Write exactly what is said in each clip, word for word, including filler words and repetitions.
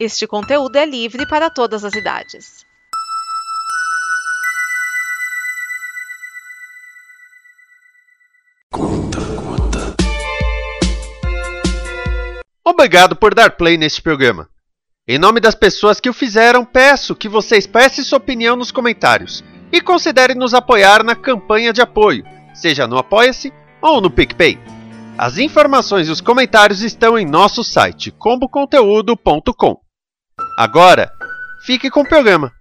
Este conteúdo é livre para todas as idades. Conta, conta. Obrigado por dar play neste programa. Em nome das pessoas que o fizeram, peço que você expresse sua opinião nos comentários e considere nos apoiar na campanha de apoio, seja no Apoia-se ou no PicPay. As informações e os comentários estão em nosso site combo conteúdo ponto com. Agora, fique com o programa.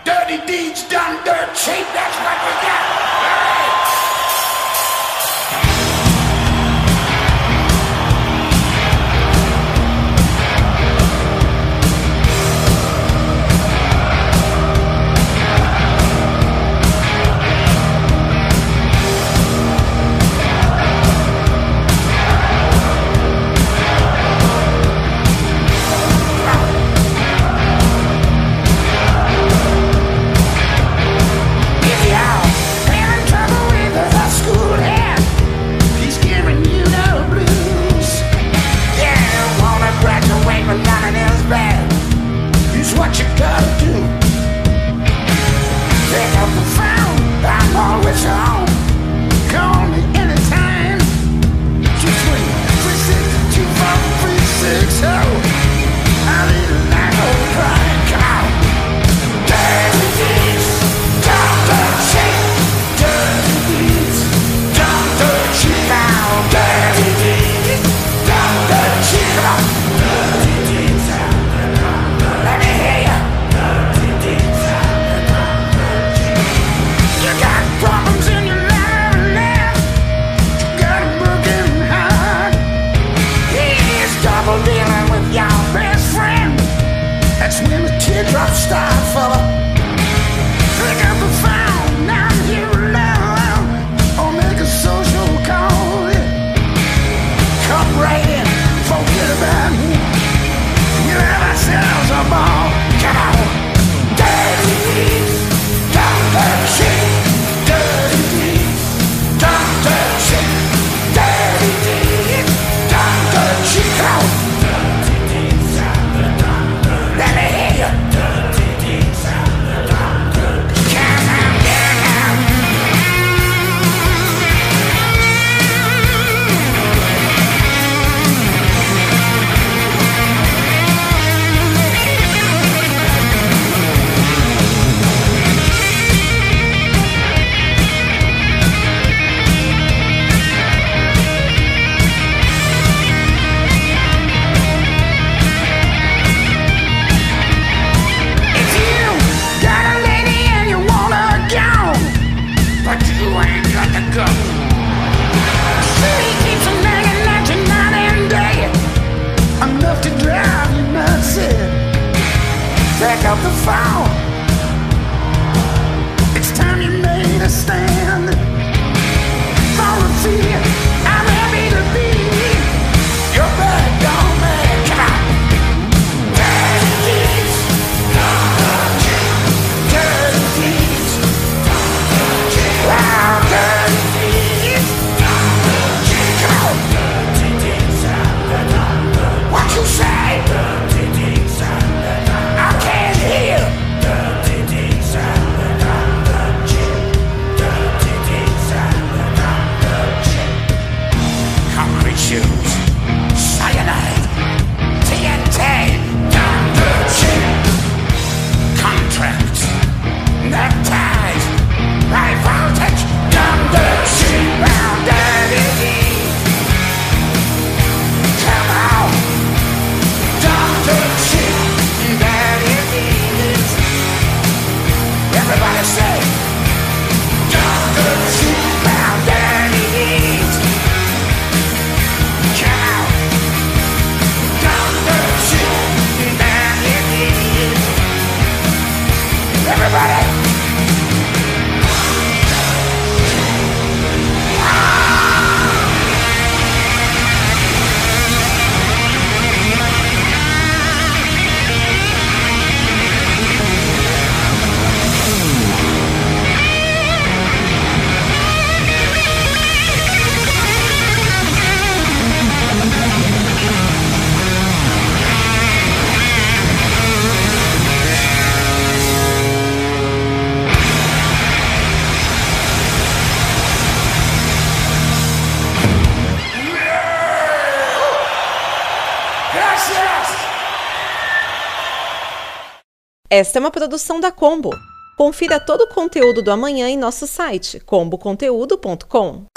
Dirty deeds done dirt cheap, that's what we got. All right. What you gotta do? Pick up the phone, I'm always on. Call me anytime. two three, three six two four three six oh. I'll eat a night old crying. Come on. Dirty deeds, don't dirt cheap. Dirty deeds, don't dirt cheap. Now, dirty deeds, don't dirt cheap. Come on. Dirty deeds. Let me hear you. Dirty deeds. You got problems in your life. You got a broken heart. He's double dealing with your best friend. That's when the teardrops start, fella. Pick up the phone, now I'm here alone. Or make a social call. Come right in, forget about me. You have ourselves a ball. Come on. Dirty deeds, don't dirt cheap. Dirty deeds, don't dirt cheap. Dirty deeds, don't dirt cheap. Come on. Dirty deeds, let me hear you. Dirty deeds, come on, down. If you got a lady and you want her gone, but you ain't got the gun. She keeps on nagging at you night and day, enough to drive you nuts. Pick up the phone. It's time you made a stand. For a fee, I'm happy to be your bad dog man. Come on. Dirty deeds, dirty deeds, wow, dirty deeds. Come on. What you say? I can't hear. Concrete shoes, cyanide, T N T, down dirt cheap. Contracts, neckties, high voltage, down dirt cheap. Down dirty deeds. Come on. Down dirt cheap. Dirty deeds. Everybody say, down dirt cheap. Down dirty deeds. Come on. Down dirt cheap. Dirty deeds. Everybody. Gracias. Esta é uma produção da Combo. Confira todo o conteúdo do amanhã em nosso site combo conteúdo ponto com.